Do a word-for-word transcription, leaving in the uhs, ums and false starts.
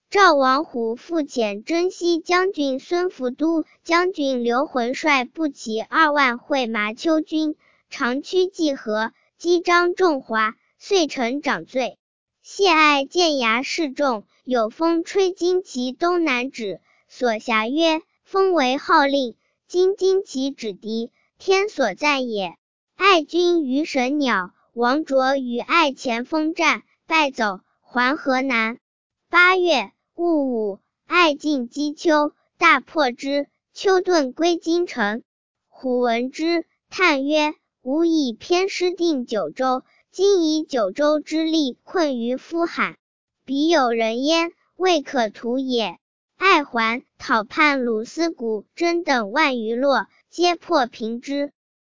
赵王虎复遣征西将军孙福都、将军刘浑率步骑二万会麻丘军，长驱济河，击张仲华，遂成长罪。谢爱见牙示众，有风吹旌旗东南指，所辖曰：风为号令，今旌旗指敌，天所赞也。爱军于神鸟，王卓与爱前锋战，败走，还河南。八月戊午，爱进击丘，大破之，丘遁归京城。虎闻之，叹曰：吾以偏师定九州，今以九州之力困于夫罕，彼有人焉，未可图也。爱还，讨叛鲁思古真等万余落，皆破平之。